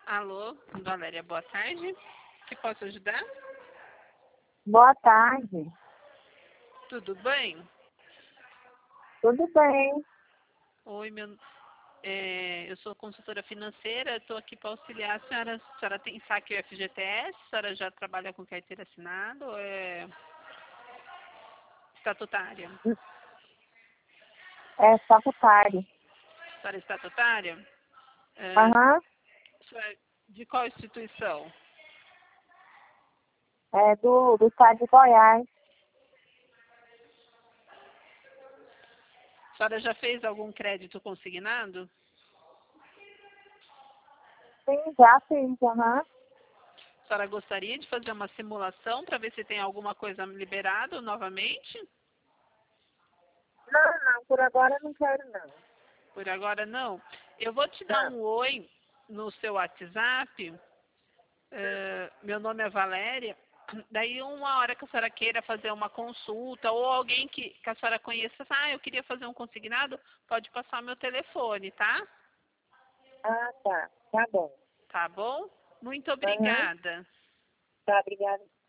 Alô, Valéria, boa tarde. Que posso ajudar? Boa tarde. Tudo bem? Tudo bem? Oi, eu sou consultora financeira, estou aqui para auxiliar a senhora. A senhora tem saque FGTS? A senhora já trabalha com carteira assinada ou é estatutária? É estatutário. A senhora é estatutária? Aham. A senhora- de qual instituição? É do estado de Goiás. A senhora já fez algum crédito consignado? Sim, já fiz, aham. A senhora gostaria de fazer uma simulação para ver se tem alguma coisa liberada novamente? Não, por agora eu não quero não. Por agora não. Eu vou te dar Não. um oi no seu WhatsApp. Meu nome é Valéria. Daí uma hora que a senhora queira fazer uma consulta ou alguém que a senhora conheça, eu queria fazer um consignado, pode passar meu telefone, tá? Ah, tá. Tá bom. Tá bom? Muito Aham. obrigada. Tá, obrigada.